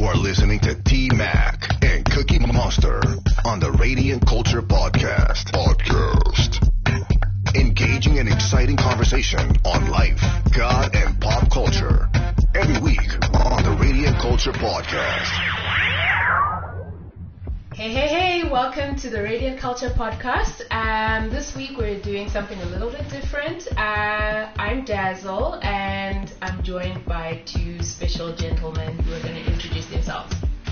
are listening to T-Mac and Cookie Monster on the Radiant Culture Podcast. Engaging and exciting conversation on life, God, and pop culture. Every week on the Radiant Culture Podcast. Hey, welcome to the Radiant Culture Podcast. This week we're doing something a little bit different. I'm Dazzle, and I'm joined by two special gentlemen who are going to introduce themselves.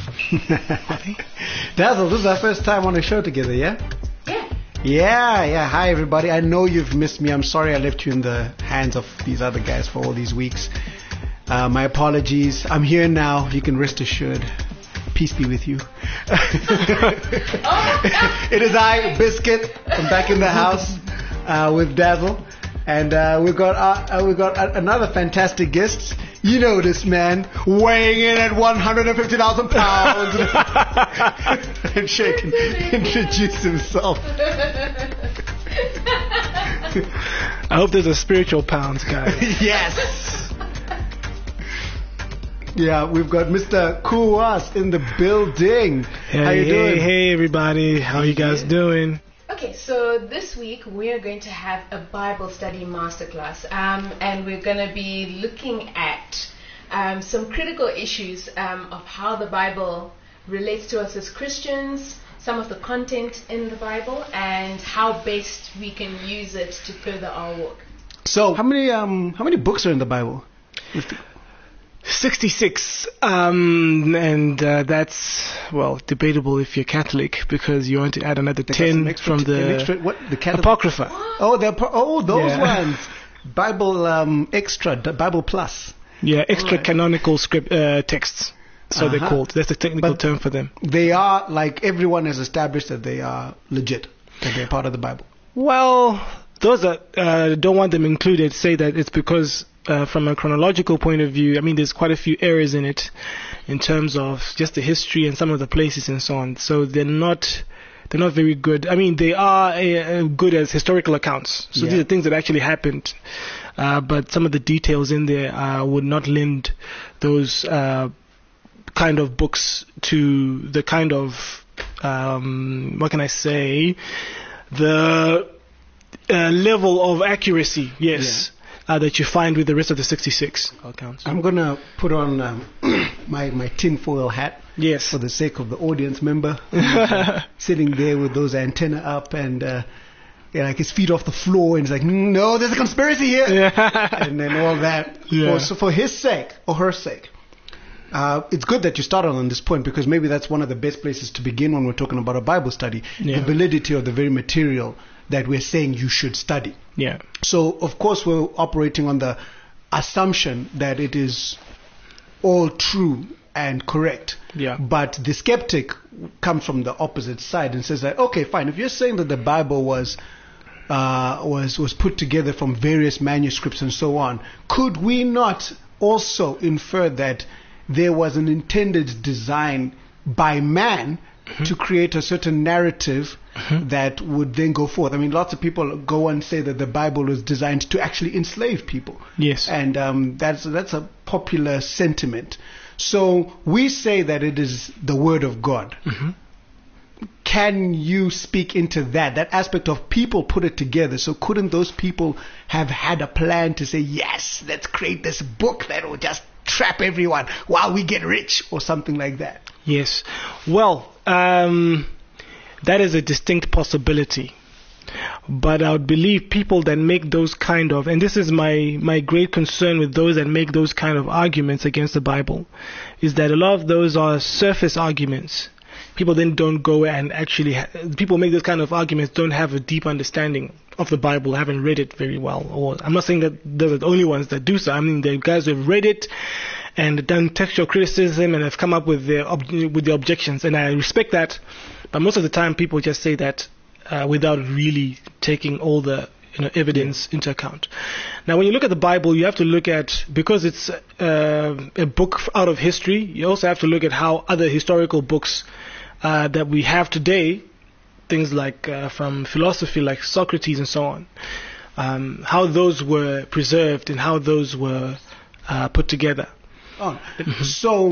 Dazzle, this is our first time on a show together, yeah? Yeah. Hi, everybody. I know you've missed me. I'm sorry I left you in the hands of these other guys for all these weeks. My apologies. I'm here now. You can rest assured. Peace be with you. It is I, Biscuit. I'm back in the house with Dazzle, and we've got another fantastic guest. You know this man, weighing in at 150,000 pounds. And Shay can introduce himself. I hope there's a spiritual pounds, guys. Yes. Yeah, we've got Mr. Kuwas in the building. How you doing? Hey, everybody. How you guys doing? Okay, so this week we are going to have a Bible study masterclass, and we're going to be looking at some critical issues of how the Bible relates to us as Christians, some of the content in the Bible, and how best we can use it to further our walk. So, how many books are in the Bible? 66, and that's, well, debatable if you're Catholic, because you want to add another 10 from the Apocrypha. Those ones. Bible Extra, Bible Plus. Yeah, extra canonical script texts, so they're called. That's the technical term for them. They are, like, everyone has established that they are legit, that they're part of the Bible. Well, those that don't want them included say that it's because from a chronological point of view, I mean, there's quite a few errors in it in terms of just the history and some of the places and so on. So they're not very good. I mean, they are good as historical accounts. So these are things that actually happened. But some of the details in there would not lend those kind of books to the kind of, what can I say, the level of accuracy, that you find with the rest of the 66 accounts. I'm going to put on my tinfoil hat for the sake of the audience member sitting there with those antenna up and like his feet off the floor, and he's like, no, there's a conspiracy here. And then all that. So for his sake or her sake, it's good that you started on this point, because maybe that's one of the best places to begin when we're talking about a Bible study, the validity of the very material that we're saying you should study. Yeah. So, of course, we're operating on the assumption that it is all true and correct. Yeah. But the skeptic comes from the opposite side and says that, okay, fine, if you're saying that the Bible was put together from various manuscripts and so on, could we not also infer that there was an intended design by man to create a certain narrative that would then go forth? I mean, lots of people go and say that the Bible was designed to actually enslave people. Yes. And that's a popular sentiment. So we say that it is the Word of God. Can you speak into that aspect of people put it together? So couldn't those people have had a plan to say, yes, let's create this book that will just trap everyone while we get rich, or something like that? Yes. Well, that is a distinct possibility. But I would believe people that make those kind of, and this is my great concern with those that make those kind of arguments against the Bible, is that a lot of those are surface arguments. People then don't go and actually, people make those kind of arguments don't have a deep understanding of the Bible, haven't read it very well. Or I'm not saying that they're the only ones that do so. I mean, the guys who have read it and done textual criticism and have come up with the objections, and I respect that. But most of the time, people just say that without really taking all the evidence into account. Now, when you look at the Bible, you have to look at, because it's a book out of history, you also have to look at how other historical books that we have today, things like from philosophy, like Socrates and so on, how those were preserved and how those were put together. So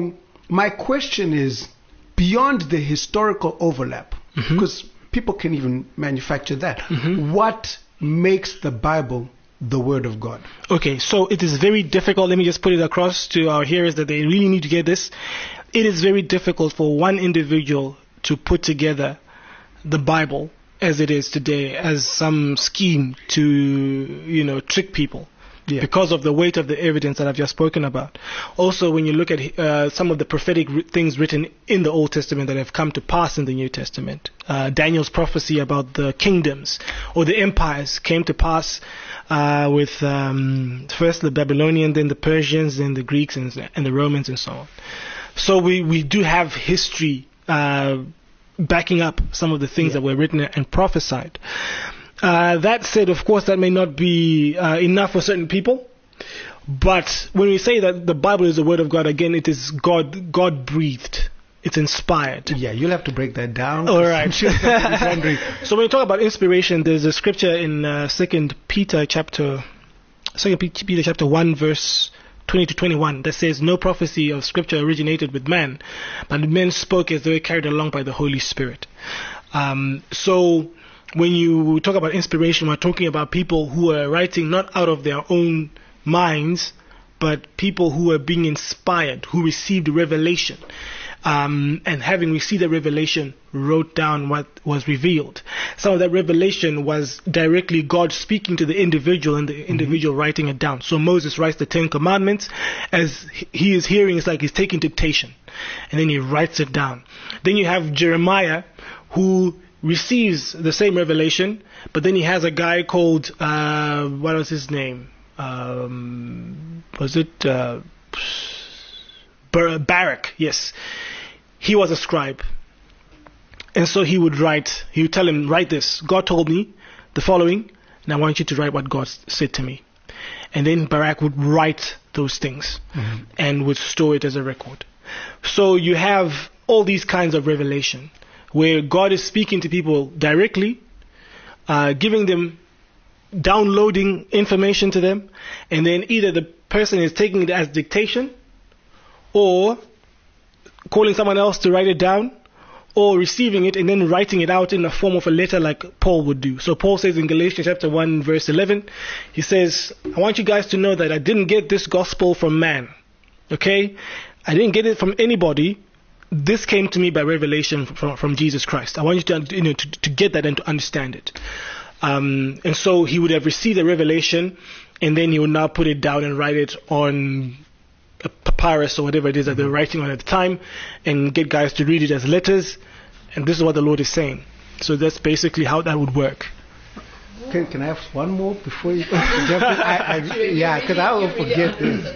my question is, beyond the historical overlap, because people can even manufacture that, what makes the Bible the Word of God? Okay, so it is very difficult. Let me just put it across to our hearers that they really need to get this. It is very difficult for one individual to put together the Bible as it is today as some scheme to, trick people. Yeah. Because of the weight of the evidence that I've just spoken about. Also, when you look at some of the prophetic things written in the Old Testament that have come to pass in the New Testament, Daniel's prophecy about the kingdoms or the empires came to pass with first the Babylonians, then the Persians, then the Greeks and the Romans and so on. So we do have history backing up some of the things that were written and prophesied. That said, of course, that may not be enough for certain people. But when we say that the Bible is the Word of God, again, it is God breathed. It's inspired. Yeah, you'll have to break that down. All right. So when we talk about inspiration, there's a scripture in 2 Peter chapter 1, verse 20 to 21 that says, "No prophecy of Scripture originated with man, but men spoke as they were carried along by the Holy Spirit." So when you talk about inspiration, we're talking about people who are writing not out of their own minds, but people who are being inspired, who received revelation. And having received a revelation, wrote down what was revealed. Some of that revelation was directly God speaking to the individual and the individual writing it down. So Moses writes the 10 Commandments. As he is hearing, it's like he's taking dictation. And then he writes it down. Then you have Jeremiah, who receives the same revelation, but then he has a guy called, what was his name? Was it Barak? Yes. He was a scribe. And so he would tell him, write this. God told me the following, and I want you to write what God said to me. And then Barak would write those things and would store it as a record. So you have all these kinds of revelation, where God is speaking to people directly, giving them, downloading information to them, and then either the person is taking it as dictation, or calling someone else to write it down, or receiving it and then writing it out in the form of a letter like Paul would do. So Paul says in Galatians chapter 1 verse 11, he says, "I want you guys to know that I didn't get this gospel from man. Okay? I didn't get it from anybody. This came to me by revelation from Jesus Christ. I want you to get that and to understand it." And so he would have received a revelation, and then he would now put it down and write it on a papyrus or whatever it is that they're writing on at the time, and get guys to read it as letters. And this is what the Lord is saying. So that's basically how that would work. Can I have one more before you jump in? Yeah, because I will forget this.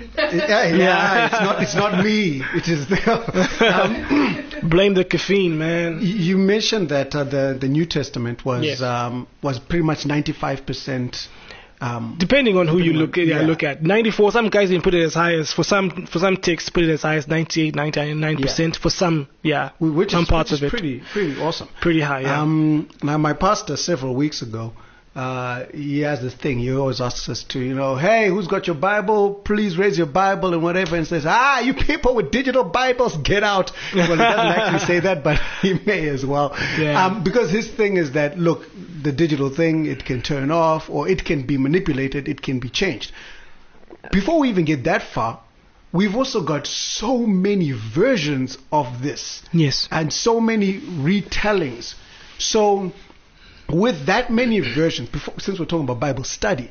It's not me. It is blame the caffeine, man. You mentioned that the New Testament was pretty much 95%. Depending on who you look at. 94. Some guys even put it as high as for some texts put it as high as 98, 99% for some. Some parts of it. Pretty awesome. Pretty high. Yeah. Now my pastor several weeks ago, he has this thing. He always asks us to, hey, who's got your Bible? Please raise your Bible and whatever, and says, you people with digital Bibles, get out. Well, he doesn't actually say that, but he may as well. Yeah. Because his thing is that, look, the digital thing, it can turn off, or it can be manipulated, it can be changed. Before we even get that far, we've also got so many versions of this. Yes. And so many retellings. So with that many versions, since we're talking about Bible study,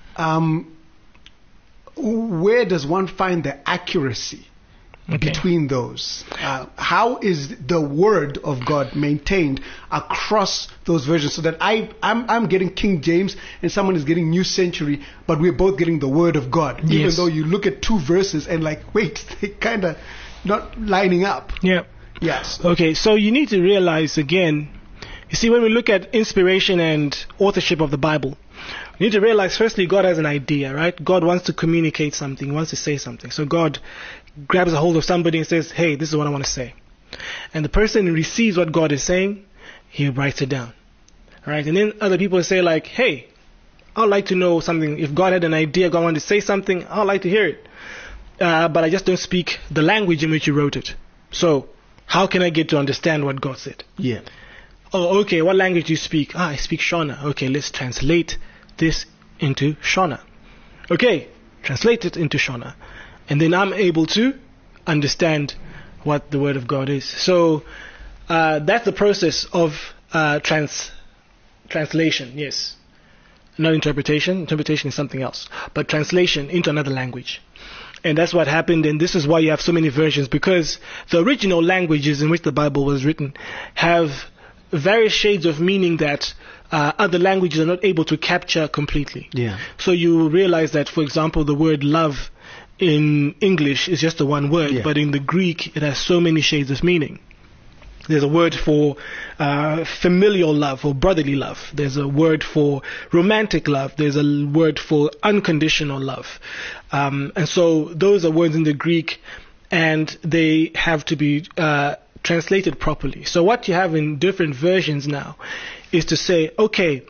where does one find the accuracy between those? How is the Word of God maintained across those versions, so that I'm getting King James and someone is getting New Century, but we're both getting the Word of God, even though you look at two verses and wait, they kind of not lining up. Yeah. Yes. Okay, so you need to realize again, you see, when we look at inspiration and authorship of the Bible, you need to realize, firstly, God has an idea, right? God wants to communicate something, wants to say something. So God grabs a hold of somebody and says, hey, this is what I want to say. And the person receives what God is saying, he writes it down. Right? And then other people say hey, I'd like to know something. If God had an idea, God wanted to say something, I'd like to hear it. but I just don't speak the language in which you wrote it. So how can I get to understand what God said? Yeah. Oh, okay, what language do you speak? I speak Shona. Okay, let's translate this into Shona. Okay, translate it into Shona. And then I'm able to understand what the Word of God is. So that's the process of translation, yes. Not interpretation. Interpretation is something else. But translation into another language. And that's what happened, and this is why you have so many versions, because the original languages in which the Bible was written have various shades of meaning that other languages are not able to capture completely. Yeah. So you realize that, for example, the word love in English is just the one word, but in the Greek it has so many shades of meaning. There's a word for familial love or brotherly love. There's a word for romantic love. There's a word for unconditional love. And so those are words in the Greek, and they have to be translated properly. So what you have in different versions now is to say, okay,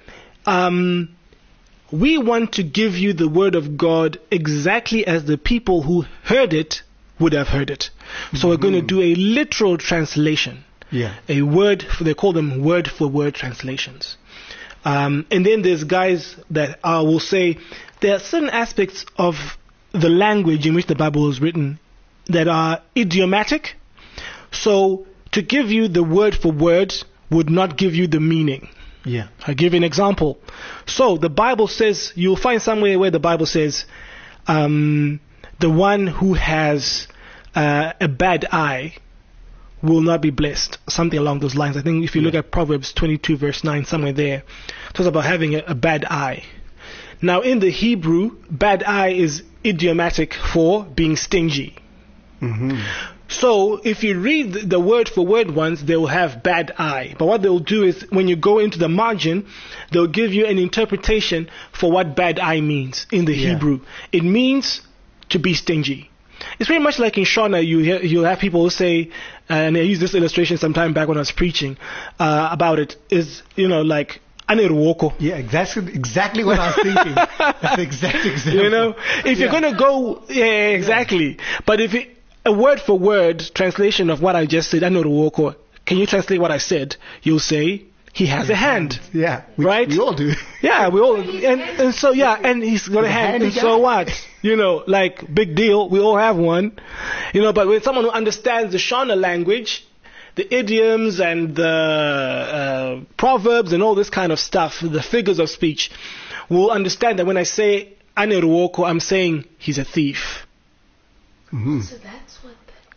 we want to give you the Word of God exactly as the people who heard it would have heard it. So we're going to do a literal translation. Yeah. A word, they call them word for word translations. And then there's guys that will say there are certain aspects of the language in which the Bible was written that are idiomatic. So to give you the word for word would not give you the meaning. Yeah. I'll give you an example. So the Bible says, you'll find somewhere where the Bible says, the one who has a bad eye will not be blessed. Something along those lines. I think if you look at Proverbs 22 verse 9, somewhere there, it talks about having a bad eye. Now in the Hebrew, bad eye is idiomatic for being stingy. Mm-hmm. So if you read the word for word ones, they will have bad eye. But what they'll do is when you go into the margin, they'll give you an interpretation for what bad eye means in the Hebrew. It means to be stingy. It's very much like in Shona, you'll have people who say, and I used this illustration some time back when I was preaching about it, is, like, Aneruoko. Yeah, exactly what I was thinking. That's the exact example. If you're going to go, exactly. But if a word for word translation of what I just said, Aneruoko, can you translate what I said? You'll say, he has a hand. Yeah, right? We all do. Yeah, we all, and so, and he's got a hand, and so what? Like, big deal, we all have one. But when someone who understands the Shona language, the idioms and the proverbs and all this kind of stuff, the figures of speech, will understand that when I say Aneruoko, I'm saying he's a thief. Mm-hmm. So that's what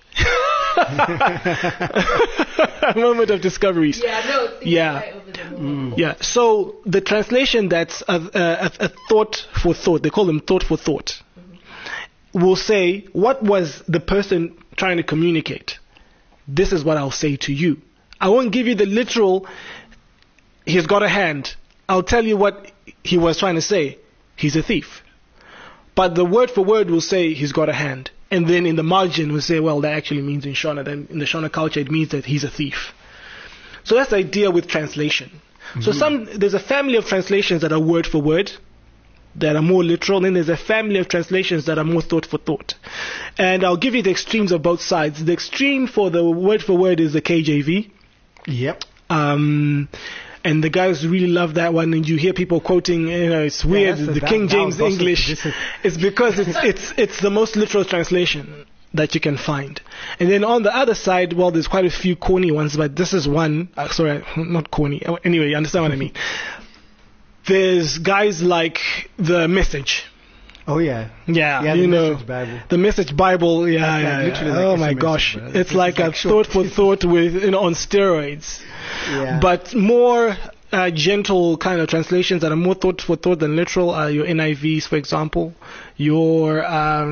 a moment of discoveries. Right over the moon. Yeah. So the translation that's a thought for thought, they call them thought for thought, will say, what was the person trying to communicate? This is what I'll say to you. I won't give you the literal, he's got a hand. I'll tell you what he was trying to say. He's a thief. But the word for word will say he's got a hand. And then in the margin we'll say, well, that actually means in Shona. Then in the Shona culture it means that he's a thief. So that's the idea with translation. Mm-hmm. So there's a family of translations that are word for word, that are more literal, and then there's a family of translations that are more thought for thought. And I'll give you the extremes of both sides. The extreme for the word for word is the KJV. Yep. And the guys really love that one, and you hear people quoting, it's weird, the King James English. It's because it's the most literal translation that you can find. And then on the other side, well, there's quite a few corny ones, but this is one, sorry, not corny. Anyway, you understand what I mean. There's guys like the Message. Oh, yeah. Yeah, the Message Bible. The Message Bible, oh my gosh. It's like a thought for thought with, on steroids. Yeah. But more gentle kind of translations that are more thought for thought than literal are your NIVs, for example, your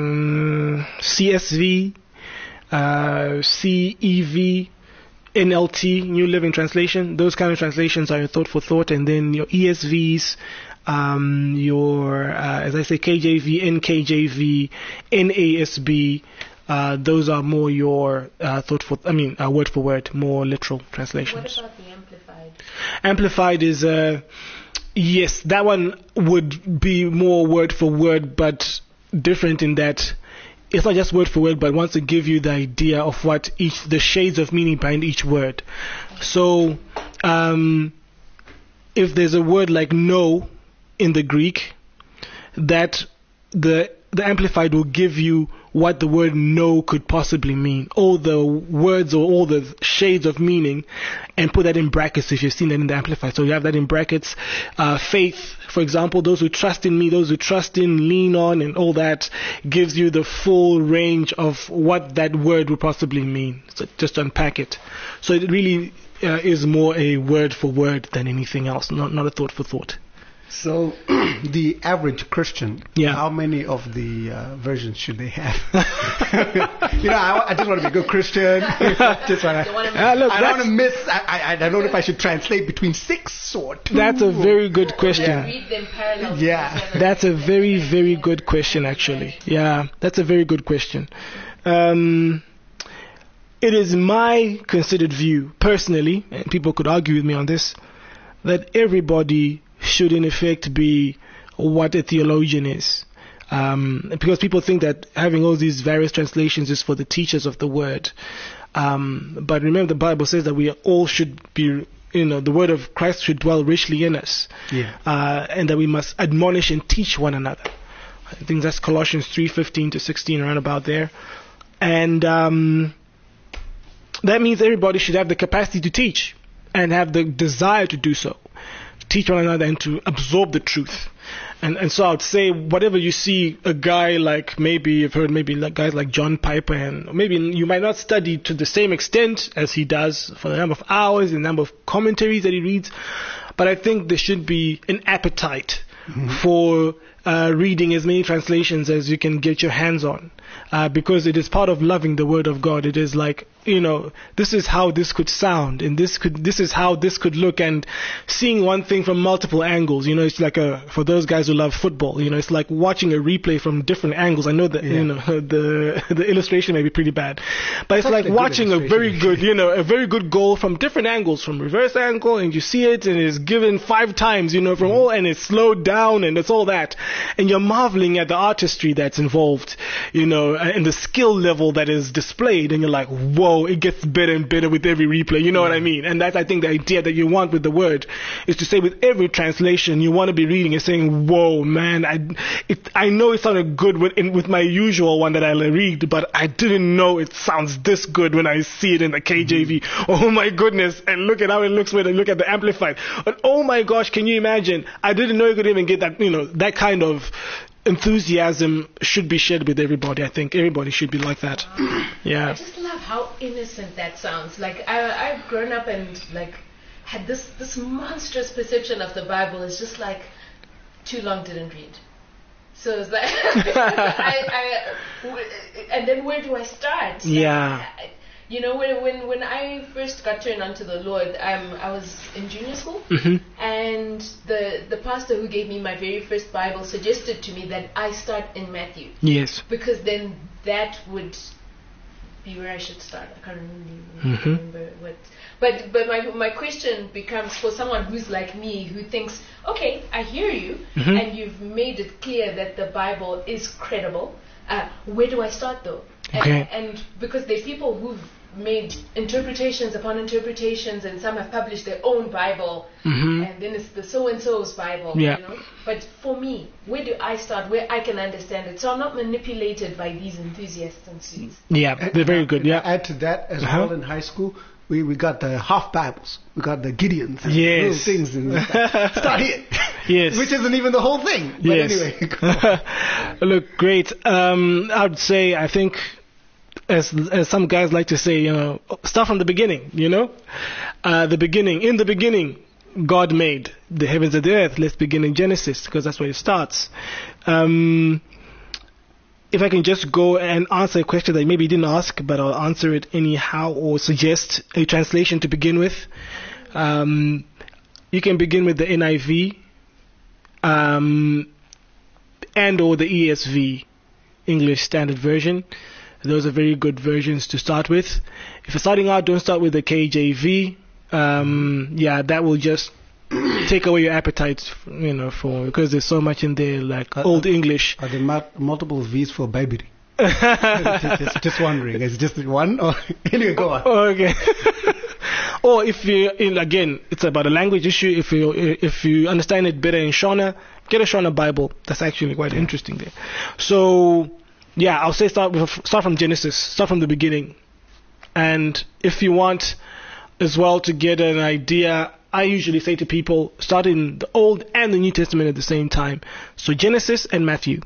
CSV, CEV, NLT, New Living Translation. Those kind of translations are your thought for thought. And then your ESVs, your, as I say, KJV, NKJV, NASB, those are more your word for word, more literal translations. What about the Amplified? Amplified is, yes, that one would be more word for word, but different in that it's not just word for word, but wants to give you the idea of what the shades of meaning behind each word. So, if there's a word like no in the Greek, that the Amplified will give you what the word no could possibly mean, all the words or all the shades of meaning, and put that in brackets if you've seen that in the Amplified. So you have that in brackets. Faith, for example, those who trust in me, those who trust in, lean on, and all that gives you the full range of what that word would possibly mean. So just to unpack it. So it really is more a word for word than anything else, not a thought for thought. So, the average Christian, how many of the versions should they have? I just want to be a good Christian. I don't know if I should translate between 6 or 2. That's a very good question. Read them parallel. That's a very, very good question, actually. Yeah, that's a very good question. It is my considered view, personally, and people could argue with me on this, that everybody should in effect be what a theologian is. Because people think that having all these various translations is for the teachers of the word. But remember, the Bible says that we all should be, the word of Christ should dwell richly in us. And that we must admonish and teach one another. I think that's Colossians 3:15 to 16, around about there. And that means everybody should have the capacity to teach and have the desire to do so. Teach one another and to absorb the truth. And so I would say, whatever you see a guy like, maybe you've heard like guys like John Piper, and maybe you might not study to the same extent as he does for the number of hours, the number of commentaries that he reads, but I think there should be an appetite for reading as many translations as you can get your hands on, because it is part of loving the Word of God. It is like, this is how this could sound, and this is how this could look, and seeing one thing from multiple angles. It's like for those guys who love football, it's like watching a replay from different angles. I know that the illustration may be pretty bad, but it's like watching a very good goal from different angles, from reverse angle, and you see it, and it's given 5 times, from all, and it's slowed down, and it's all that, and you're marveling at the artistry that's involved, and the skill level that is displayed, and you're like, whoa, it gets better and better with every replay. You know what I mean? And that's, I think, the idea that you want with the word is to say, with every translation, you want to be reading and saying, whoa, man, I know it sounded good with my usual one that I read, but I didn't know it sounds this good when I see it in the KJV. Oh my goodness, and look at how it looks when I look at the Amplified. But oh my gosh, can you imagine? I didn't know you could even get that, that kind of enthusiasm should be shared with everybody. I think everybody should be like that. Yeah. I just love how innocent that sounds. Like I've grown up and like had this monstrous perception of the Bible is just like too long didn't read. So it's like and then where do I start? Yeah. When I first got turned on to the Lord, I was in junior school, and the pastor who gave me my very first Bible suggested to me that I start in Matthew. Yes. Because then that would be where I should start. I can't remember what. But my question becomes, for someone who's like me, who thinks, okay, I hear you, and you've made it clear that the Bible is credible. Where do I start though? And because there's people who've made interpretations upon interpretations, and some have published their own Bible, and then it's the so-and-so's Bible, But for me, where do I start, where I can understand it, so I'm not manipulated by these enthusiasts and students? Yeah, they're very good. Yeah. Add to that, as well, in high school, we got the half Bibles. We got the Gideons and little things. And start here. Yes. Which isn't even the whole thing. But anyway. Look, great. I would say, I think, as some guys like to say, start from the beginning, the beginning. In the beginning, God made the heavens and the earth. Let's begin in Genesis, because that's where it starts. If I can just go and answer a question that maybe you didn't ask, but I'll answer it anyhow, or suggest a translation to begin with. You can begin with the NIV and or the ESV, English Standard Version. Those are very good versions to start with. If you're starting out, don't start with the KJV. That will just take away your appetite, because there's so much in there, like Old English. Are there multiple V's for baby? just wondering. Is it just one? Or anyway, go on. Okay. Or if you, again, it's about a language issue. If you understand it better in Shona, get a Shona Bible. That's actually quite interesting there. So, yeah, I'll say start from Genesis. Start from the beginning. And if you want as well to get an idea, I usually say to people, start in the Old and the New Testament at the same time. So Genesis and Matthew.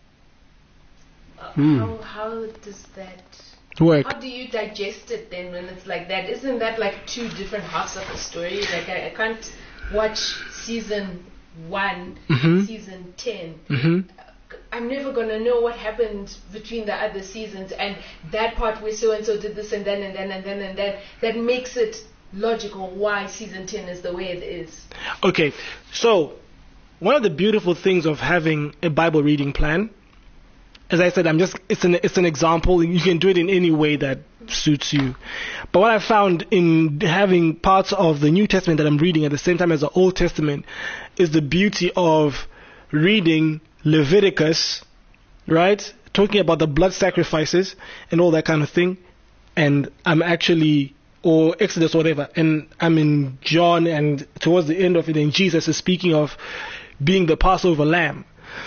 How does that work? How do you digest it then when it's like that? Isn't that like two different halves of a story? Like I can't watch season 1, season 10. I'm never going to know what happened between the other seasons, and that part where so-and-so did this and then. That makes it logical why season 10 is the way it is. Okay, so one of the beautiful things of having a Bible reading plan, as I said, it's an example. You can do it in any way that suits you. But what I found in having parts of the New Testament that I'm reading at the same time as the Old Testament is the beauty of reading Leviticus, right? Talking about the blood sacrifices and all that kind of thing. And I'm actually, or Exodus or whatever, and I'm in John, and towards the end of it, and Jesus is speaking of being the Passover lamb.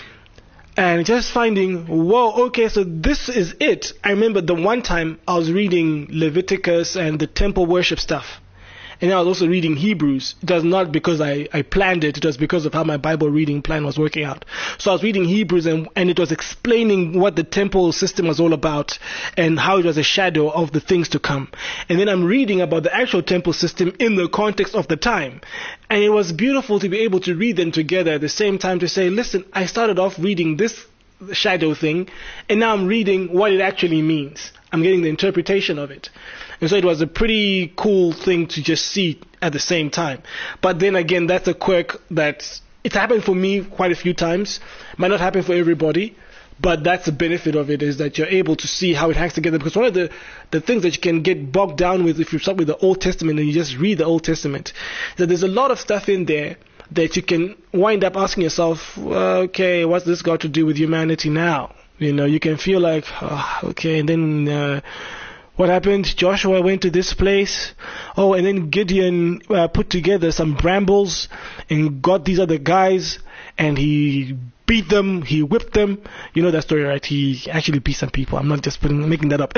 And just finding, whoa, okay, so this is it. I remember the one time I was reading Leviticus and the temple worship stuff. And I was also reading Hebrews. It was not because I planned it. It was because of how my Bible reading plan was working out. So I was reading Hebrews and it was explaining what the temple system was all about and how it was a shadow of the things to come. And then I'm reading about the actual temple system in the context of the time. And it was beautiful to be able to read them together at the same time to say, listen, I started off reading this shadow thing and now I'm reading what it actually means. I'm getting the interpretation of it. And so it was a pretty cool thing to just see at the same time. But then again, that's a quirk that it's happened for me quite a few times. Might not happen for everybody, but that's the benefit of it, is that you're able to see how it hangs together. Because one of the things that you can get bogged down with if you start with the Old Testament and you just read the Old Testament, that there's a lot of stuff in there that you can wind up asking yourself, okay, what's this got to do with humanity now? You know, you can feel like, okay, and then what happened? Joshua went to this place. Oh, and then Gideon put together some brambles and got these other guys, and he beat them, he whipped them. You know that story, right? He actually beat some people. I'm not just making that up.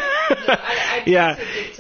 Yeah,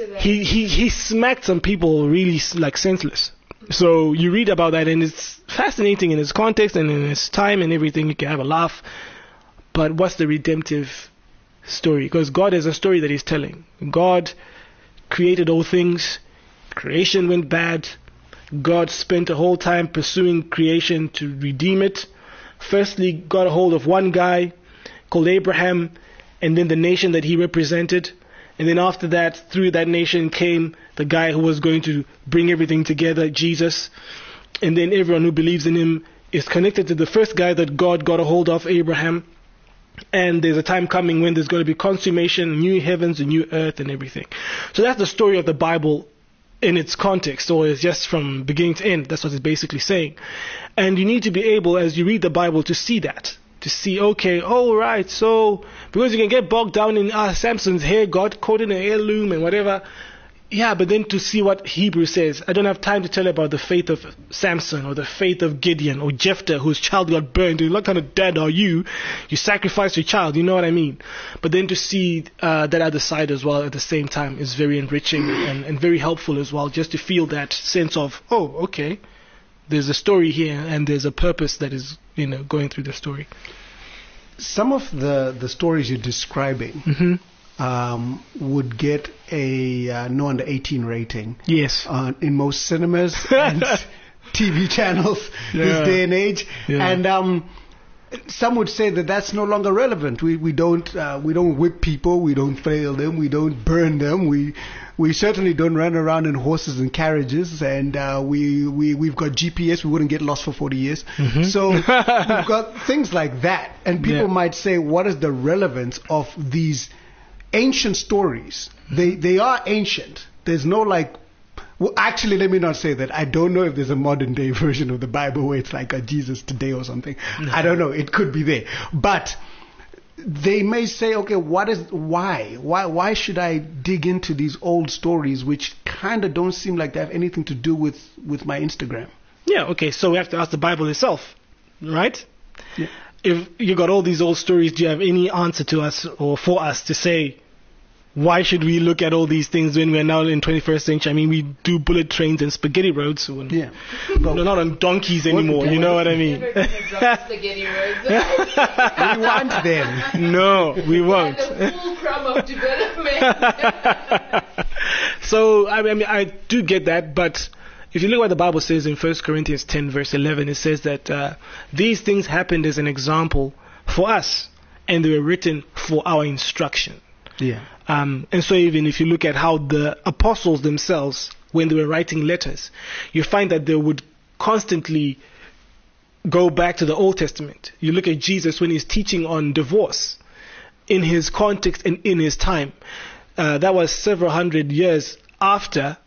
he smacked some people really like senseless. So you read about that, and it's fascinating in its context and in its time and everything. You can have a laugh. But what's the redemptive story? Because God is a story that He's telling. God created all things. Creation went bad. God spent a whole time pursuing creation to redeem it. Firstly, got a hold of one guy called Abraham, and then the nation that he represented. And then after that, through that nation came the guy who was going to bring everything together, Jesus. And then everyone who believes in Him is connected to the first guy that God got a hold of, Abraham. And there's a time coming when there's going to be consummation, new heavens, a new earth, and everything. So that's the story of the Bible in its context, or it's just from beginning to end. That's what it's basically saying. And you need to be able, as you read the Bible, to see that. To see, okay, all right, so, because you can get bogged down in Samson's hair got caught in an heirloom and whatever. Yeah, but then to see what Hebrews says. I don't have time to tell you about the faith of Samson or the faith of Gideon or Jephthah, whose child got burned. What kind of dad are you? You sacrificed your child, you know what I mean? But then to see that other side as well at the same time is very enriching and very helpful as well, just to feel that sense of, oh, okay, there's a story here and there's a purpose that is, going through the story. Some of the stories you're describing would get a no under 18 rating. Yes. In most cinemas and TV channels this day and age. Yeah. And some would say that that's no longer relevant. We don't whip people, we don't flail them, we don't burn them, we certainly don't run around in horses and carriages, and we've got GPS, we wouldn't get lost for 40 years. So we've got things like that, and people might say, what is the relevance of these ancient stories? They are ancient. There's no well, actually, let me not say that. I don't know if there's a modern day version of the Bible where it's like a Jesus today or something. I don't know. It could be there. But they may say, okay, why should I dig into these old stories which kind of don't seem like they have anything to do with my Instagram? Yeah, okay, so we have to ask the Bible itself, right? Yeah. If you got all these old stories, do you have any answer to us or for us to say, why should we look at all these things when we're now in 21st century? I mean, we do bullet trains and spaghetti roads. Yeah. But we're not on donkeys anymore, you know what I mean? Never gonna drop spaghetti roads. We want them. No, we won't. The full crumb of development. So, I mean, I do get that, but if you look what the Bible says in 1 Corinthians 10 verse 11, it says that these things happened as an example for us, and they were written for our instruction. Yeah. And so even if you look at how the apostles themselves, when they were writing letters, you find that they would constantly go back to the Old Testament. You look at Jesus when he's teaching on divorce, in his context and in his time. That was several hundred years after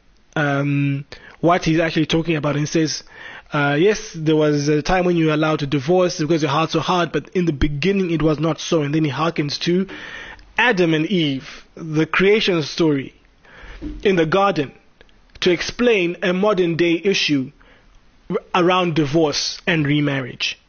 what he's actually talking about. And he says, yes, there was a time when you were allowed to divorce because your hearts were hard, but in the beginning it was not so. And then he hearkens to Adam and Eve, the creation story in the garden, to explain a modern day issue around divorce and remarriage.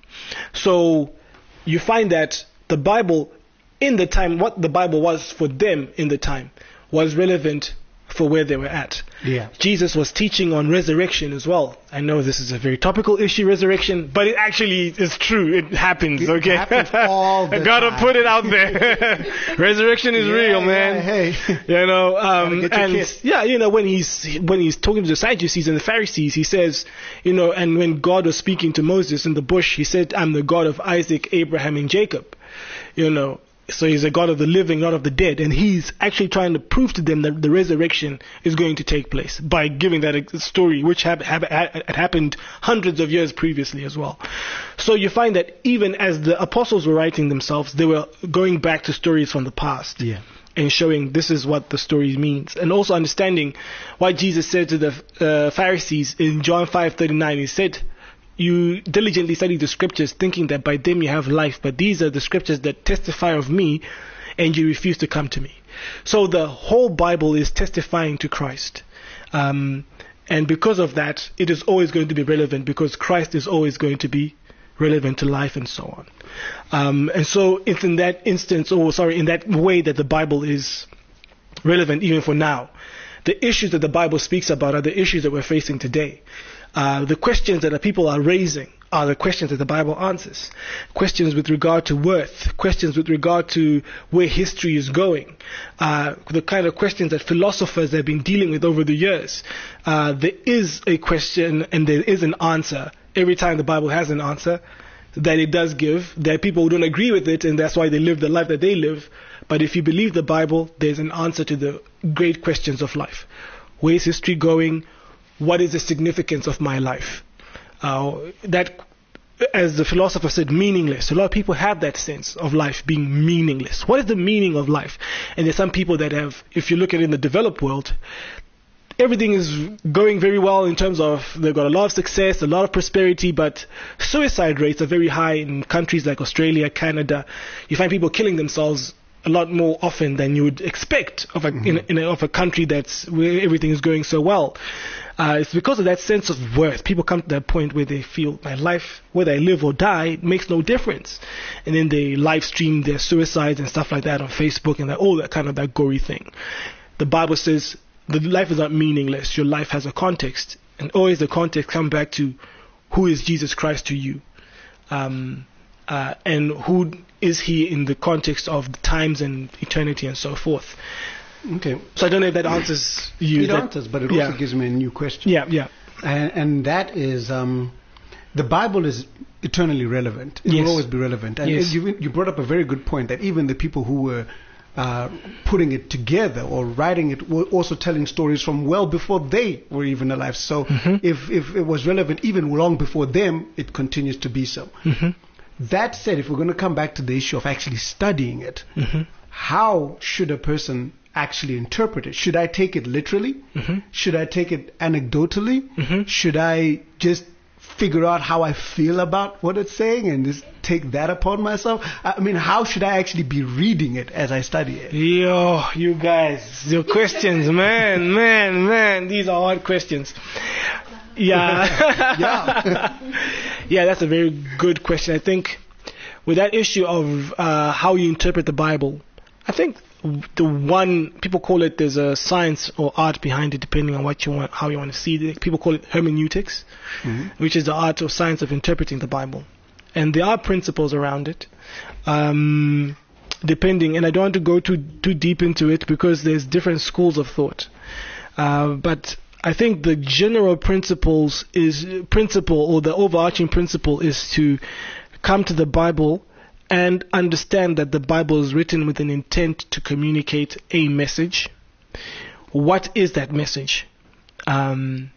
So you find that the Bible in the time, what the Bible was for them in the time, was relevant for where they were at. Yeah. Jesus was teaching on resurrection as well. I know this is a very topical issue, resurrection, but it actually is true. It happens, okay? It happens all the I gotta time. put it out there. Resurrection is real, man. Yeah, hey. You know, Get your and kiss. yeah, you know, when he's talking to the Sadducees and the Pharisees, he says, you know, and when God was speaking to Moses in the bush, he said, I'm the God of Isaac, Abraham, and Jacob. You know, so he's a God of the living, not of the dead. And he's actually trying to prove to them that the resurrection is going to take place by giving that story, which had happened hundreds of years previously as well. So you find that even as the apostles were writing themselves, they were going back to stories from the past. Yeah. And showing this is what the story means. And also understanding what Jesus said to the Pharisees in John 5:39. He said, you diligently study the scriptures, thinking that by them you have life, but these are the scriptures that testify of me, and you refuse to come to me. So the whole Bible is testifying to Christ. And because of that, it is always going to be relevant, because Christ is always going to be relevant to life and so on. And so it's in that instance, in that way that the Bible is relevant even for now. The issues that the Bible speaks about are the issues that we're facing today. The questions that the people are raising are the questions that the Bible answers. Questions with regard to worth, questions with regard to where history is going, the kind of questions that philosophers have been dealing with over the years. There is a question and there is an answer. Every time the Bible has an answer that it does give. There are people who don't agree with it, and that's why they live the life that they live. But if you believe the Bible, there's an answer to the great questions of life. Where is history going? What is the significance of my life? That, as the philosopher said, meaningless. A lot of people have that sense of life being meaningless. What is the meaning of life? And there's some people that have, if you look at it in the developed world, everything is going very well in terms of they've got a lot of success, a lot of prosperity, but suicide rates are very high in countries like Australia, Canada. You find people killing themselves a lot more often than you would expect of a country that's where everything is going so well. It's because of that sense of worth. People come to that point where they feel my life, whether I live or die, makes no difference. And then they live stream their suicides and stuff like that on Facebook and all that kind of that gory thing. The Bible says the life is not meaningless. Your life has a context. And always the context comes back to who is Jesus Christ to you. And who is he in the context of the times and eternity and so forth. Okay. So I don't know if that answers you. It answers, but it also gives me a new question. Yeah. And that is, the Bible is eternally relevant. It will always be relevant. And you brought up a very good point that even the people who were putting it together or writing it were also telling stories from well before they were even alive. So if it was relevant even long before them, it continues to be so. That said, if we're going to come back to the issue of actually studying it, how should a person actually interpret it? Should I take it literally? Should I take it anecdotally? Should I just figure out how I feel about what it's saying and just take that upon myself? I mean, how should I actually be reading it as I study it? Yo, you guys, your questions, man, these are hard questions. Yeah. Yeah, that's a very good question. I think with that issue of how you interpret the Bible, I think the one, people call it, there's a science or art behind it, depending on what you want, how you want to see it. People call it hermeneutics, which is the art or science of interpreting the Bible. And there are principles around it, depending, and I don't want to go too deep into it because there's different schools of thought. But I think the general principle or the overarching principle is to come to the Bible and understand that the Bible is written with an intent to communicate a message. What is that message? And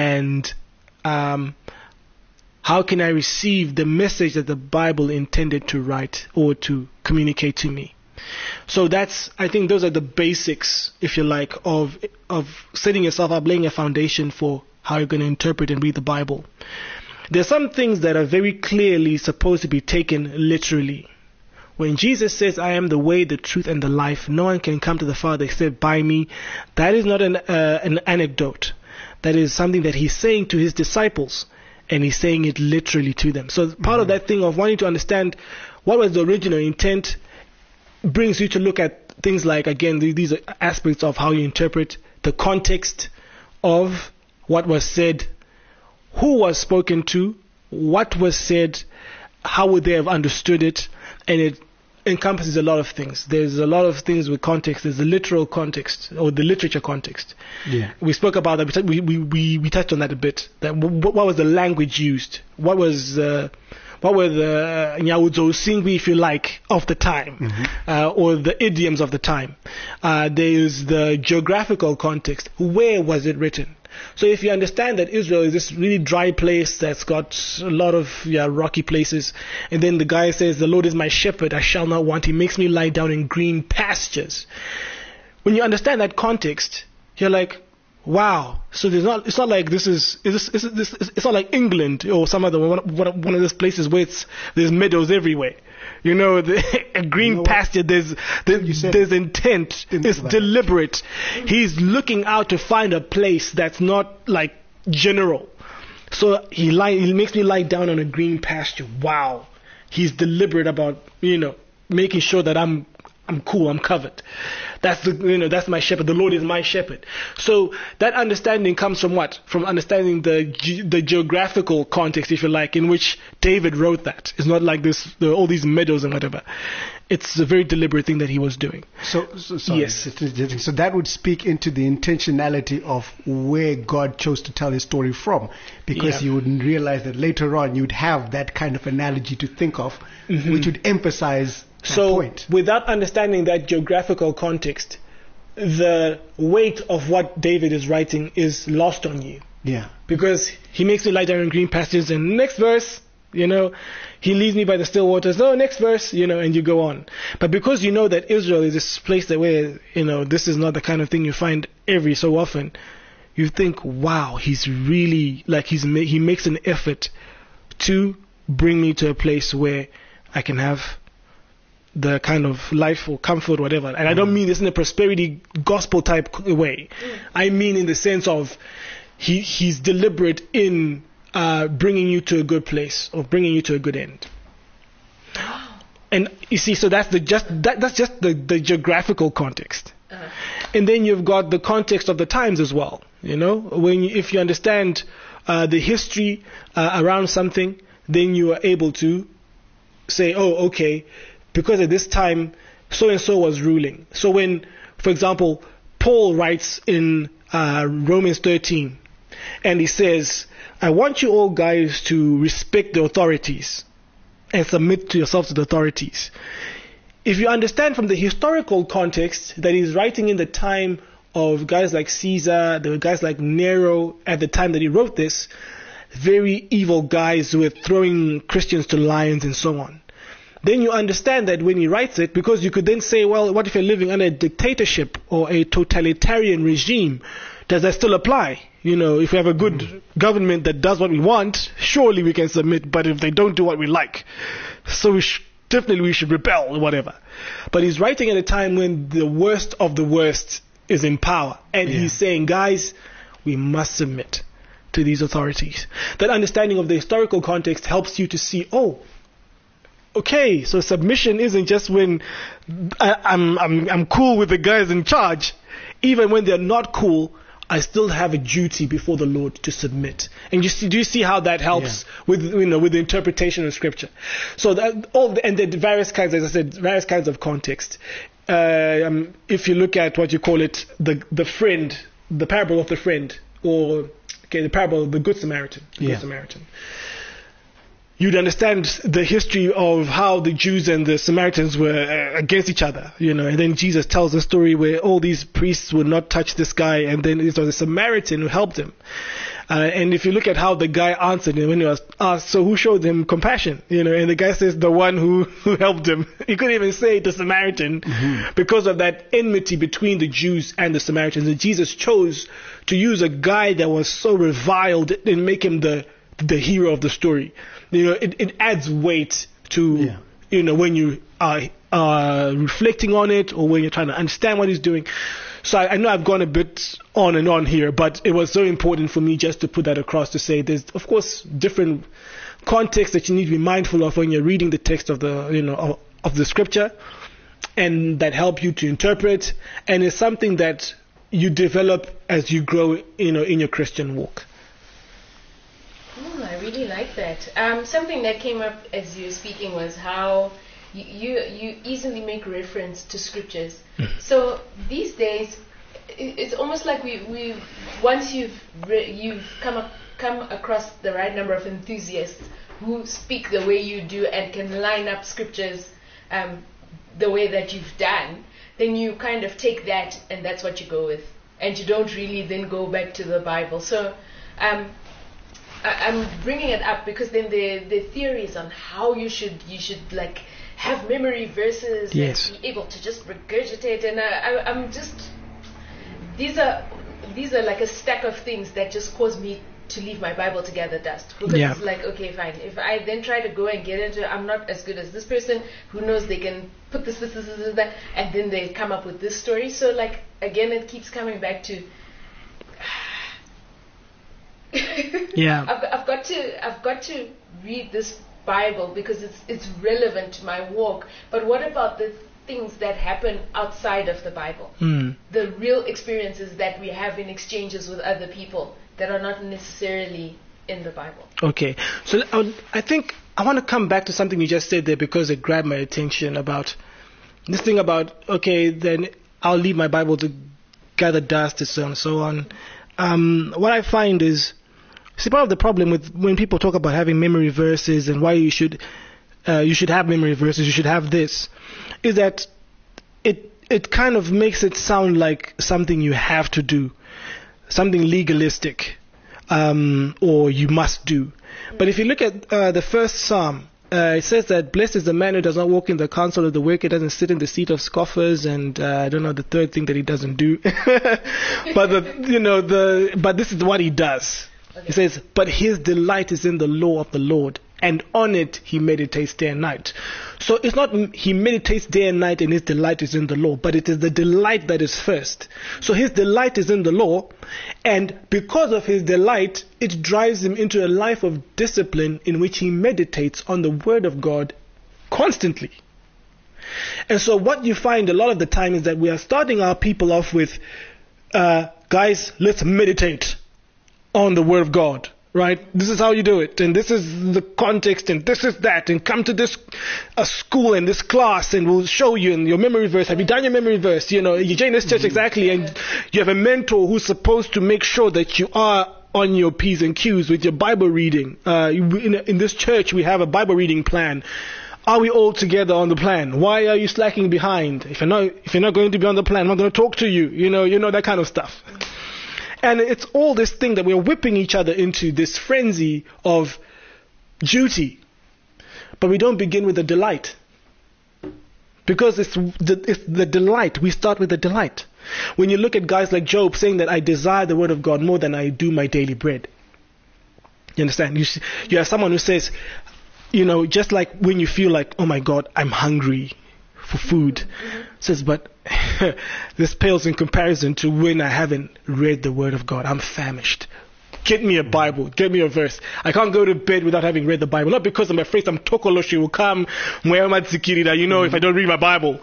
how can I receive the message that the Bible intended to write or to communicate to me? So I think those are the basics, if you like, of setting yourself up, laying a foundation for how you're going to interpret and read the Bible. There are some things that are very clearly supposed to be taken literally. When Jesus says, I am the way, the truth, and the life, no one can come to the Father except by me, that is not an anecdote. That is something that he's saying to his disciples, and he's saying it literally to them. So part of that thing of wanting to understand what was the original intent brings you to look at things like, again, these are aspects of how you interpret the context of what was said, who was spoken to, what was said, how would they have understood it, and it encompasses a lot of things. There's a lot of things with context. There's the literal context or the literature context. Yeah. We spoke about that. We touched on that a bit. That what was the language used? What were the Nyauzo Singwi, if you like, of the time, or the idioms of the time. There's the geographical context. Where was it written? So if you understand that Israel is this really dry place that's got a lot of rocky places, and then the guy says, the Lord is my shepherd, I shall not want. He makes me lie down in green pastures. When you understand that context, you're like, wow. So it's not like it's not like England or some other one of those places where there's meadows everywhere. You know, a green pasture, there's intent, it's deliberate. He's looking out to find a place that's not like general. So he makes me lie down on a green pasture. Wow. He's deliberate about, making sure that I'm cool, I'm covered. That's my shepherd. The Lord is my shepherd. So that understanding comes from what? From understanding the geographical context, if you like, in which David wrote that. It's not like all these meadows and whatever. It's a very deliberate thing that he was doing. So yes. So that would speak into the intentionality of where God chose to tell his story from, because you wouldn't realize that later on you'd have that kind of analogy to think of, which would emphasize point. Without understanding that geographical context, the weight of what David is writing is lost on you. Yeah. Because he makes me lie down in green pastures, and next verse, he leads me by the still waters. No, next verse, and you go on. But because you know that Israel is this place where, this is not the kind of thing you find every so often, you think, wow, he's really, he makes an effort to bring me to a place where I can have the kind of life or comfort, whatever. And I don't mean this in a prosperity gospel type way. I mean in the sense of he's deliberate in bringing you to a good place or bringing you to a good end. And you see, so that's just the geographical context. And then you've got the context of the times as well. If you understand the history around something, then you are able to say, oh, okay, because at this time, so-and-so was ruling. So when, for example, Paul writes in Romans 13, and he says, I want you all guys to respect the authorities and submit to yourselves to the authorities. If you understand from the historical context that he's writing in the time of guys like Caesar, there were guys like Nero at the time that he wrote this, very evil guys who were throwing Christians to lions and so on. then you understand that when he writes it, because you could then say, well, what if you're living under a dictatorship or a totalitarian regime? Does that still apply? If we have a good government that does what we want, surely we can submit, but if they don't do what we like, so definitely we should rebel or whatever. But he's writing at a time when the worst of the worst is in power, and he's saying, guys, we must submit to these authorities. That understanding of the historical context helps you to see, okay, so submission isn't just when I'm cool with the guys in charge. Even when they're not cool, I still have a duty before the Lord to submit. And do you see how that helps with the interpretation of Scripture? So and the various kinds, as I said, various kinds of context. If you look at what you call it, the friend, the parable of the friend, or the parable of the Good Samaritan. Good Samaritan. You'd understand the history of how the Jews and the Samaritans were against each other, and then Jesus tells a story where all these priests would not touch this guy, and then it was a Samaritan who helped him. And if you look at how the guy answered when he was asked, so who showed him compassion? And the guy says the one who helped him. He couldn't even say the Samaritan because of that enmity between the Jews and the Samaritans. And Jesus chose to use a guy that was so reviled and make him the hero of the story. It adds weight to, when you are reflecting on it or when you're trying to understand what he's doing. So I know I've gone a bit on and on here, but it was so important for me just to put that across to say there's, of course, different contexts that you need to be mindful of when you're reading the text of the, of the Scripture, and that help you to interpret. And it's something that you develop as you grow, in your Christian walk. I really like that. Something that came up as you were speaking was how you easily make reference to scriptures. So these days, it's almost like we once you've come across the right number of enthusiasts who speak the way you do and can line up scriptures the way that you've done, then you kind of take that and that's what you go with, and you don't really then go back to the Bible. So I'm bringing it up because then the theories on how you should like have memory verses and be able to just regurgitate, and I'm just these are like a stack of things that just cause me to leave my Bible to gather dust, because it's like, okay, fine, if I then try to go and get into it, I'm not as good as this person who knows they can put this, that, and then they come up with this story. So like again, it keeps coming back to I've got to read this Bible because it's relevant to my walk. But what about the things that happen outside of the Bible? The real experiences that we have in exchanges with other people that are not necessarily in the Bible. Okay, so I think I want to come back to something you just said there because it grabbed my attention about this thing about, okay, then I'll leave my Bible to gather dust and so on and so on. What I find is, see, part of the problem with when people talk about having memory verses and why you should have memory verses, you should have this, is that it kind of makes it sound like something you have to do, something legalistic, or you must do. But if you look at the first Psalm, it says that blessed is the man who does not walk in the counsel of the wicked, doesn't sit in the seat of scoffers, and I don't know the third thing that he doesn't do. But this is what he does. Okay. He says, but his delight is in the law of the Lord, and on it he meditates day and night. So it's not he meditates day and night and his delight is in the law, but it is the delight that is first. So his delight is in the law, and because of his delight, it drives him into a life of discipline in which he meditates on the word of God constantly. And so what you find a lot of the time is that we are starting our people off with, guys, let's meditate on the word of God, right? This is how you do it, and this is the context, and this is that, and come to this school and this class, and we'll show you in your memory verse. Have you done your memory verse? You join this church exactly, and you have a mentor who's supposed to make sure that you are on your P's and Q's with your Bible reading. In this church, we have a Bible reading plan. Are we all together on the plan? Why are you slacking behind? If you're not going to be on the plan, I'm not going to talk to you. You know that kind of stuff. And it's all this thing that we're whipping each other into, this frenzy of duty. But we don't begin with the delight. Because it's the delight. We start with the delight. When you look at guys like Job saying that I desire the word of God more than I do my daily bread. You understand? You have someone who says, just like when you feel like, oh my God, I'm hungry for food. Says, but this pales in comparison to when I haven't read the word of God. I'm famished. Get me a Bible. Get me a verse. I can't go to bed without having read the Bible. Not because I'm afraid some tokoloshi will come, if I don't read my Bible.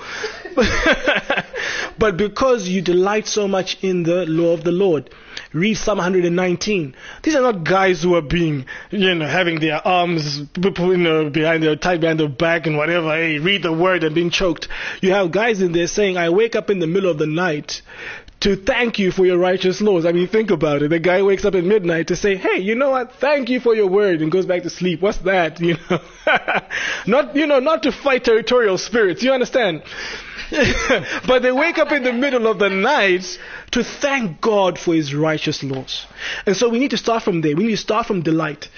But because you delight so much in the law of the Lord. Read Psalm 119. These are not guys who are being, having their arms, tied behind their back and whatever. Hey, read the word and being choked. You have guys in there saying, I wake up in the middle of the night to thank you for your righteous laws. I mean, think about it. The guy wakes up at midnight to say, hey, you know what? Thank you for your word, and goes back to sleep. What's that? Not to fight territorial spirits. You understand? But they wake up in the middle of the night to thank God for his righteous laws. And so we need to start from there. We need to start from delight.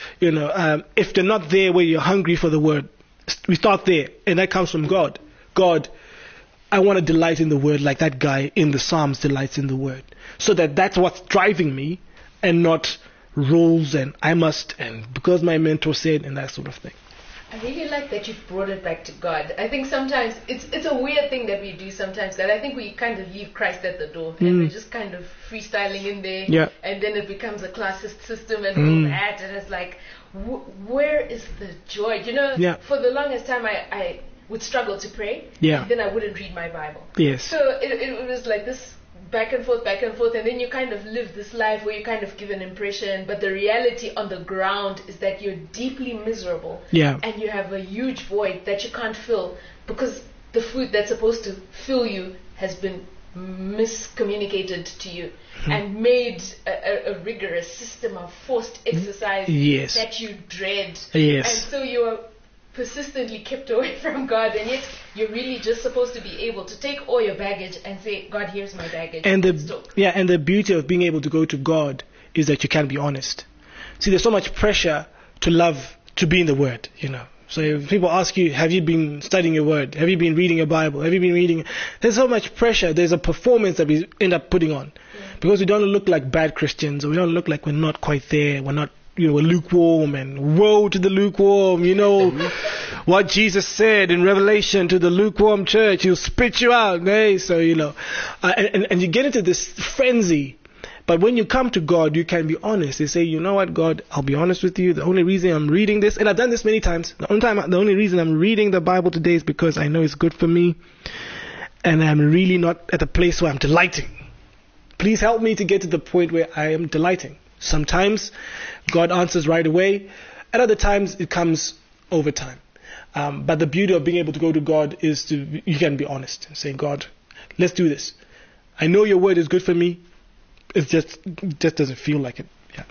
If they're not there where you're hungry for the word, we start there. And that comes from God. God, I want to delight in the word like that guy in the Psalms delights in the word. So that's what's driving me, and not rules and I must and because my mentor said and that sort of thing. I really like that you've brought it back to God. I think sometimes it's a weird thing that we do sometimes, that I think we kind of leave Christ at the door and we're just kind of freestyling in there, and then it becomes a classist system and all that, and it's like, where is the joy? For the longest time I would struggle to pray, and then I wouldn't read my Bible. Yes. So it was like this back and forth, and then you kind of live this life where you kind of give an impression, but the reality on the ground is that you're deeply miserable, and you have a huge void that you can't fill because the food that's supposed to fill you has been miscommunicated to you and made a rigorous system of forced exercise that you dread, and so you are persistently kept away from God, and yet you're really just supposed to be able to take all your baggage and say, God, here's my baggage. And the beauty of being able to go to God is that you can be honest. See, there's so much pressure to be in the Word, So if people ask you, have you been studying your Word? Have you been reading your Bible? Have you been reading? There's so much pressure. There's a performance that we end up putting on because we don't look like bad Christians, or we don't look like we're not quite there. We're not, we're lukewarm, and woe to the lukewarm. What Jesus said in Revelation to the lukewarm church, he'll spit you out. Hey, so and you get into this frenzy. But when you come to God, you can be honest. You say, you know what, God, I'll be honest with you. The only reason I'm reading this, and I've done this many times, the only reason I'm reading the Bible today is because I know it's good for me, and I'm really not at a place where I'm delighting. Please help me to get to the point where I am delighting. Sometimes God answers right away, and other times it comes over time. But the beauty of being able to go to God is you can be honest and say, God, let's do this. I know your word is good for me. It just doesn't feel like it.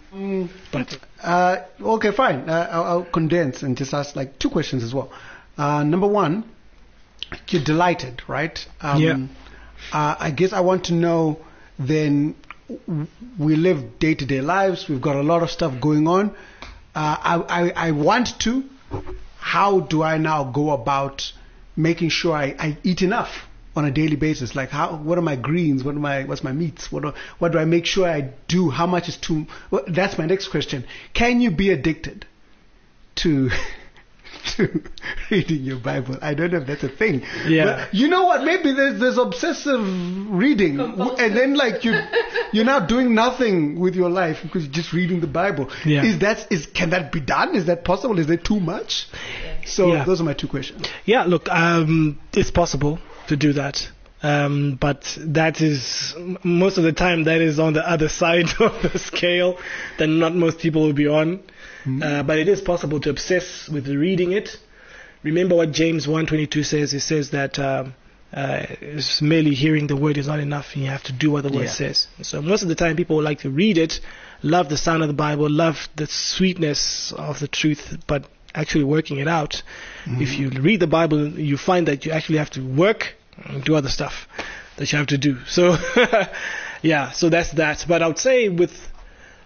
Okay, fine. I'll condense and just ask like two questions as well. Number one, you're delighted, right? I guess I want to know then, we live day-to-day lives. We've got a lot of stuff going on. I want to. How do I now go about making sure I eat enough on a daily basis? Like, what are my greens? What's my meats? What do I make sure I do? How much is too? Well, that's my next question. Can you be addicted to reading your Bible? I don't know if that's a thing. But you know what? Maybe there's obsessive reading, and then like you're now doing nothing with your life because you're just reading the Bible. Can that be done? Is that possible? Is there too much? So those are my two questions. Look, it's possible to do that. But that is, most of the time, that is on the other side of the scale that not most people will be on. But it is possible to obsess with reading it. Remember what James 1:22 says. It says that it's merely hearing the word is not enough, and you have to do what the word says. And so most of the time people like to read it, love the sound of the Bible, love the sweetness of the truth, but actually working it out. If you read the Bible, you find that you actually have to work and do other stuff that you have to do. So so that's that. But I would say with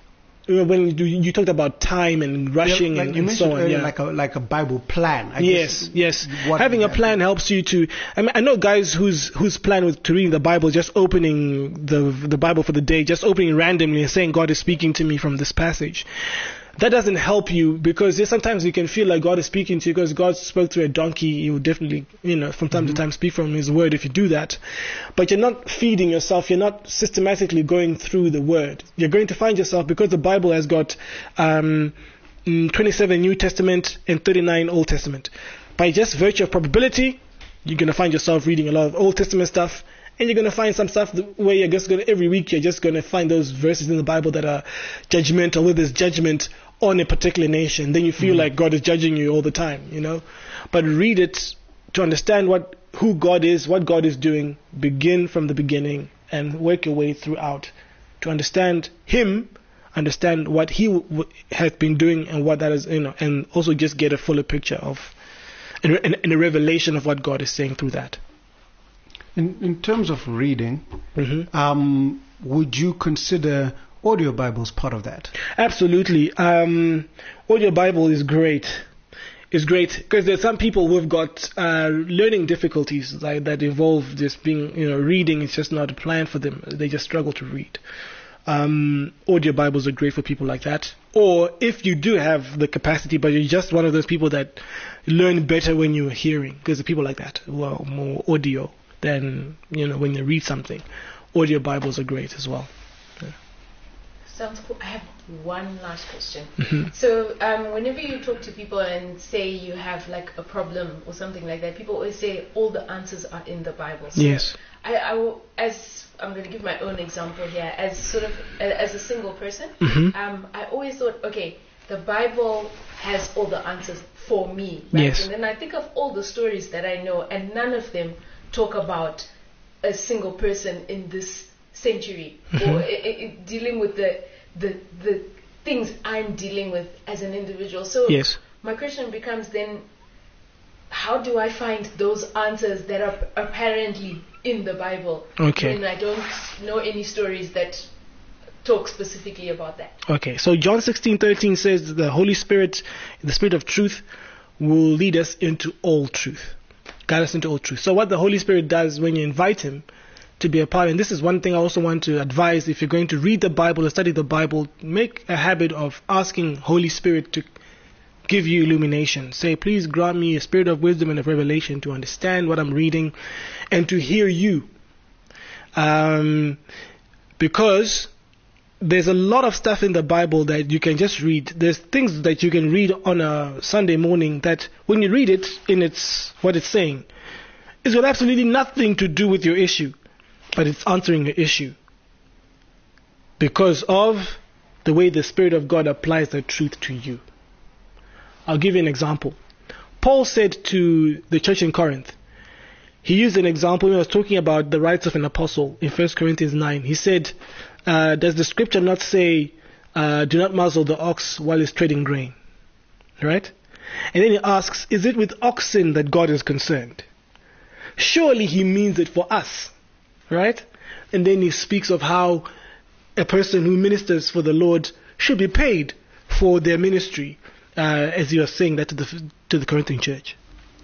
when you talked about time and rushing and so on. Earlier, like a Bible plan. Yes. Having a plan helps you to. I know guys whose plan was to reading the Bible, just opening the Bible for the day, just opening randomly and saying, God is speaking to me from this passage. That doesn't help you, because sometimes you can feel like God is speaking to you because God spoke through a donkey. He will definitely, from time to time speak from His word if you do that. But you're not feeding yourself. You're not systematically going through the word. You're going to find yourself, because the Bible has got 27 New Testament and 39 Old Testament. By just virtue of probability, you're going to find yourself reading a lot of Old Testament stuff. And you're going to find some stuff where you're just going to, every week, you're just going to find those verses in the Bible that are judgmental, where there's judgment on a particular nation. Then you feel like God is judging you all the time, But read it to understand who God is, what God is doing. Begin from the beginning and work your way throughout to understand Him, understand what He has been doing and what that is, and also just get a fuller picture of, and a revelation of what God is saying through that. In terms of reading, would you consider audio Bibles part of that? Absolutely. Audio Bible is great. It's great because there's some people who've got learning difficulties that involve just being, reading is just not a plan for them. They just struggle to read. Audio Bibles are great for people like that. Or if you do have the capacity, but you're just one of those people that learn better when you're hearing, because the people like that who are more audio than, when you read something. Audio Bibles are great as well. Yeah. Sounds cool. I have one last question. So whenever you talk to people and say you have like a problem or something like that, people always say all the answers are in the Bible. So yes. As I'm going to give my own example here, as sort of as a single person, I always thought, okay, the Bible has all the answers for me, right? Yes. And then I think of all the stories that I know, and none of them talk about a single person in this century or dealing with the things I'm dealing with as an individual. So yes. My question becomes then, how do I find those answers that are apparently in the Bible when I don't know any stories that talk specifically about that? Okay, so John 16:13 says the Holy Spirit, the Spirit of truth, will lead us into all truth. Guide us into all truth. So what the Holy Spirit does when you invite Him to be a part, and this is one thing I also want to advise, if you're going to read the Bible or study the Bible, make a habit of asking Holy Spirit to give you illumination. Say, please grant me a spirit of wisdom and of revelation to understand what I'm reading and to hear you. Because there's a lot of stuff in the Bible that you can just read. There's things that you can read on a Sunday morning that when you read it in what it's saying, it's got absolutely nothing to do with your issue, but it's answering your issue because of the way the Spirit of God applies the truth to you. I'll give you an example. Paul said to the church in Corinth, he used an example when he was talking about the rights of an apostle in 1 Corinthians 9. He said, does the scripture not say, do not muzzle the ox while it's treading grain? Right? And then he asks, is it with oxen that God is concerned? Surely he means it for us. Right? And then he speaks of how a person who ministers for the Lord should be paid for their ministry, as you are saying that to the Corinthian church.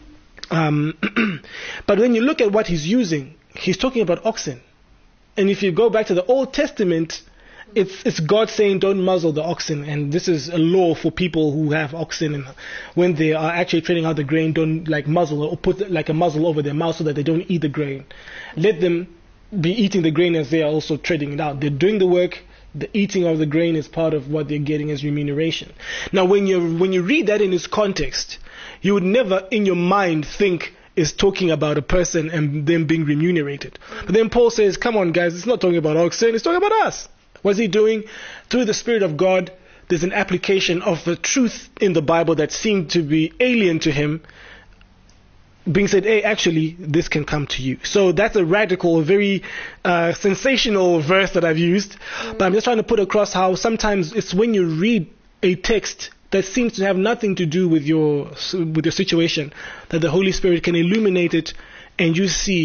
But when you look at what he's using, he's talking about oxen. And if you go back to the Old Testament, it's God saying don't muzzle the oxen. And this is a law for people who have oxen. And when they are actually treading out the grain, don't muzzle or put a muzzle over their mouth so that they don't eat the grain. Let them be eating the grain as they are also treading it out. They're doing the work. The eating of the grain is part of what they're getting as remuneration. Now, when you read that in its context, you would never in your mind think it's talking about a person and them being remunerated. But then Paul says, come on guys, it's not talking about oxen, it's talking about us. What's he doing? Through the Spirit of God, there's an application of the truth in the Bible that seemed to be alien to him, being said, hey, actually, this can come to you. So that's a radical, very sensational verse that I've used. But I'm just trying to put across how sometimes it's when you read a text that seems to have nothing to do with your situation that the Holy Spirit can illuminate it and you see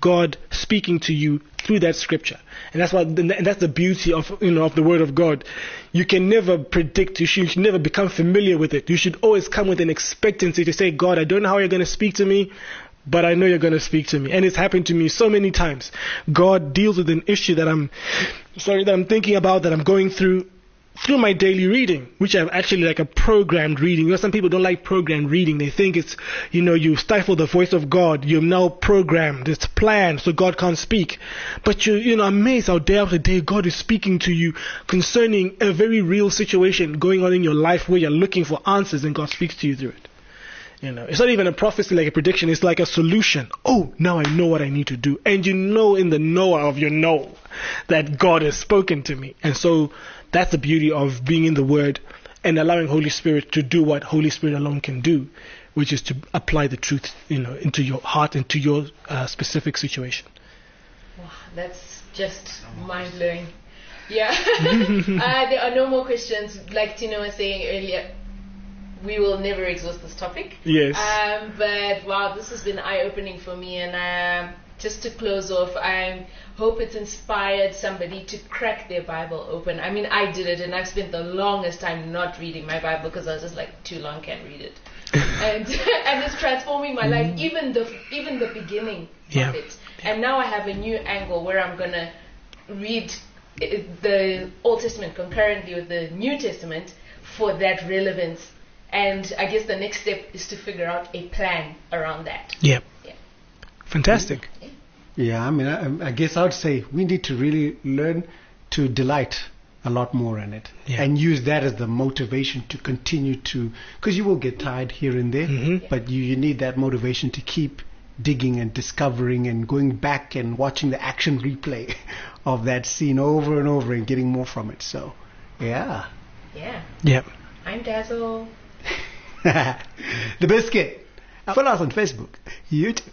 God speaking to you through that scripture. And that's the beauty of of the Word of God. You can never predict. You should never become familiar with it. You should always come with an expectancy to say, God, I don't know how you're going to speak to me, but I know you're going to speak to me. And it's happened to me so many times. God deals with an issue that I'm thinking about, that I'm going through my daily reading, which I'm actually like a programmed reading. Some people don't like programmed reading. They think it's, you stifle the voice of God. You're now programmed. It's planned, so God can't speak. But you're amazed how day after day God is speaking to you concerning a very real situation going on in your life where you're looking for answers, and God speaks to you through it. It's not even a prophecy like a prediction. It's like a solution. Oh, now I know what I need to do. And in the knower of your know that God has spoken to me. And so that's the beauty of being in the Word and allowing Holy Spirit to do what Holy Spirit alone can do, which is to apply the truth, into your heart, into your specific situation. Wow, that's just mind-blowing. Yeah. There are no more questions. Like Tino was saying earlier, we will never exhaust this topic. Yes. But wow, this has been eye-opening for me. And just to close off, I hope it's inspired somebody to crack their Bible open. I mean, I did it, and I've spent the longest time not reading my Bible because I was just like, too long, can't read it. And it's transforming my life, even the beginning of it. And now I have a new angle where I'm gonna read the Old Testament concurrently with the New Testament for that relevance. And I guess the next step is to figure out a plan around that. Yeah. Fantastic. Yeah, I mean, I guess I would say we need to really learn to delight a lot more in it, and use that as the motivation to continue to, because you will get tired here and there, but you need that motivation to keep digging and discovering and going back and watching the action replay of that scene over and over and getting more from it. So, yeah. I'm Dazzle. The Biscuit. Follow us on Facebook, YouTube.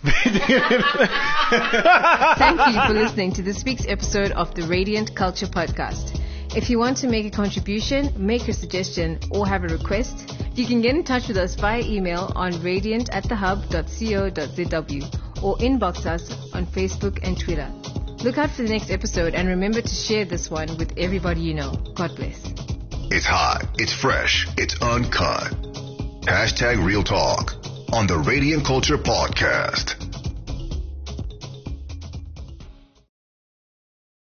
Thank you for listening to this week's episode of the Radiant Culture Podcast. If you want to make a contribution, make a suggestion, or have a request, you can get in touch with us via email on radiant@thehub.co.zw or inbox us on Facebook and Twitter. Look out for the next episode, and remember to share this one with everybody you know. God bless. It's hot, it's fresh, it's uncut. #Real Talk on the Radiant Culture Podcast.